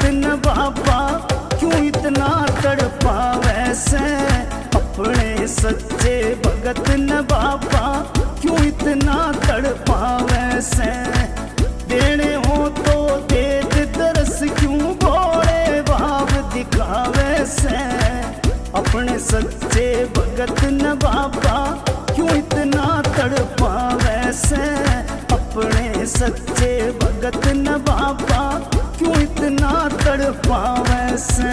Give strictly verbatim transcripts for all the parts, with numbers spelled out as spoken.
भगत न बाबा क्यों इतना तड़पावे से। अपने सच्चे भगत न बाबा क्यों इतना तड़पावे से। देने हो तो दे दे दरस क्यों भोले भाव दिखावे से। अपने सच्चे भगत न बाबा क्यों इतना तड़पावे से। अपने सच्चे भगत न बाबा क्यों इतना तड़पावे से।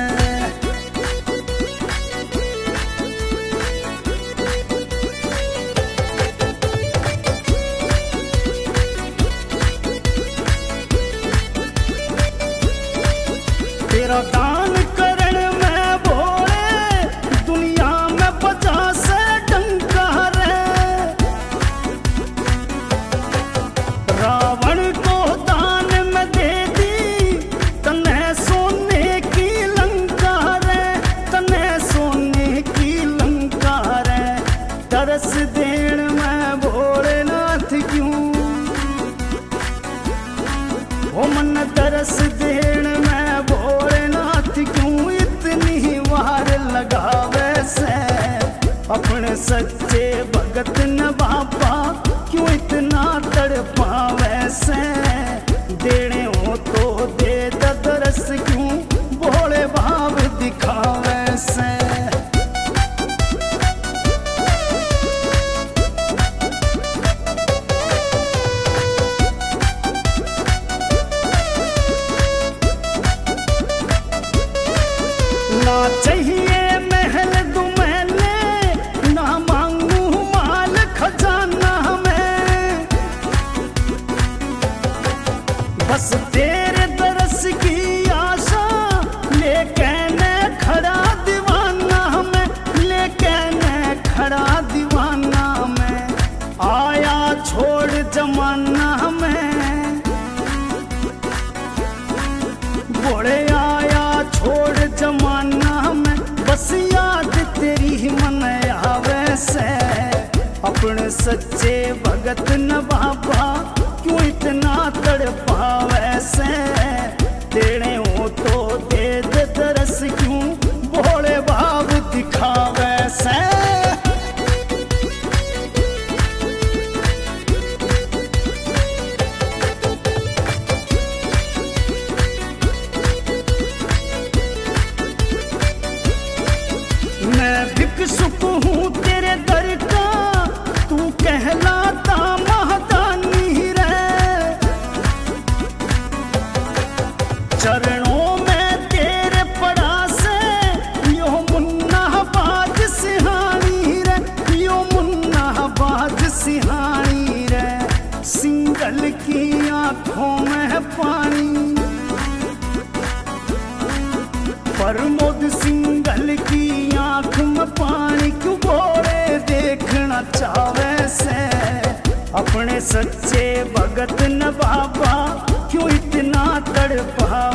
तेरा दान करण में भोले दुनिया में पचास डंका रे। रावण को दान में दे दी तने सोने की लंका रे। तने सोने की लंका रे। तरस देण में भोलेनाथ क्यों ओ मन तरस देण में भोलेनाथ क्यों इतनी वार लगावे से। अपने सच्चे भगत न बाबा क्यों इतना तड़पावे से। देने हो तो दे दरस क्यों भोले भाव दिखावे से। ना चाहिए महल दुमहले ना मांगू माल खजाना में। बस तेरे दरस की आशा लेके न खड़ा दीवाना में। लेके न खड़ा दीवाना में। आया छोड़ जमाना में बोले आया छोड़ जमाना में। बस याद तेरी मन आवे से। अपने सच्चे भगत न बाबा क्यों इतना तड़पावे से। देने हो तो दे दे दरस क्यों भोले भाव दिखावे से। मैं भिक्षुक हूँ तेरे दर का तू कहलाता महादानी रे। चरणों में तेरे पड़ा से यो मुन्ना बाज सिहानी रे। यो मुन्ना बाज सिहानी रे। सिंगल की आंखों में पानी प्रमोद सिंगल की आंख में पानी क्यों भोले देखना चावे से। अपने सच्चे भगत न बाबा क्यों इतना तड़पा